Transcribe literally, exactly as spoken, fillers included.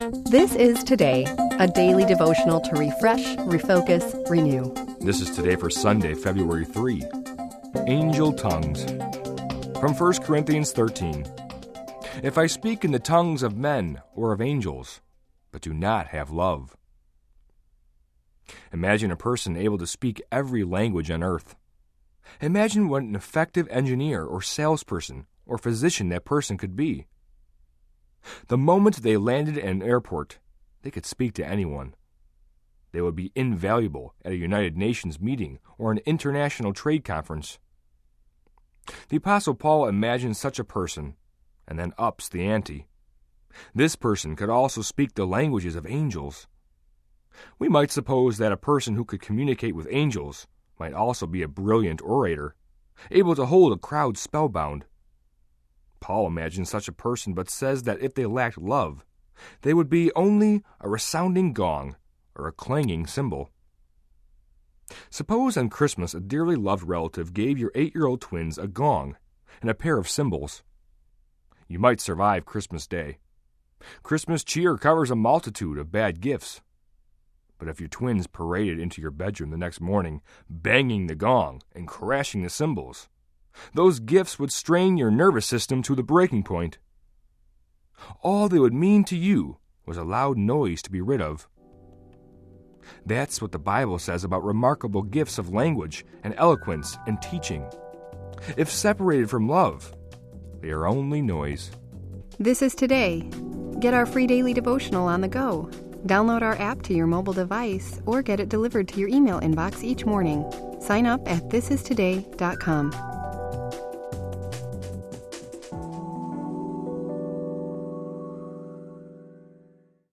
This is Today, a daily devotional to refresh, refocus, renew. This is Today for Sunday, February third. Angel Tongues. From First Corinthians thirteen. If I speak in the tongues of men or of angels, but do not have love. Imagine a person able to speak every language on earth. Imagine what an effective engineer or salesperson or physician that person could be. The moment they landed at an airport, they could speak to anyone. They would be invaluable at a United Nations meeting or an international trade conference. The Apostle Paul imagines such a person and then ups the ante. This person could also speak the languages of angels. We might suppose that a person who could communicate with angels might also be a brilliant orator, able to hold a crowd spellbound. Paul imagines such a person, but says that if they lacked love, they would be only a resounding gong or a clanging cymbal. Suppose on Christmas a dearly loved relative gave your eight-year-old twins a gong and a pair of cymbals. You might survive Christmas Day. Christmas cheer covers a multitude of bad gifts. But if your twins paraded into your bedroom the next morning, banging the gong and crashing the cymbals, those gifts would strain your nervous system to the breaking point. All they would mean to you was a loud noise to be rid of. That's what the Bible says about remarkable gifts of language and eloquence and teaching. If separated from love, they are only noise. This is Today. Get our free daily devotional on the go. Download our app to your mobile device or get it delivered to your email inbox each morning. Sign up at this is today dot com.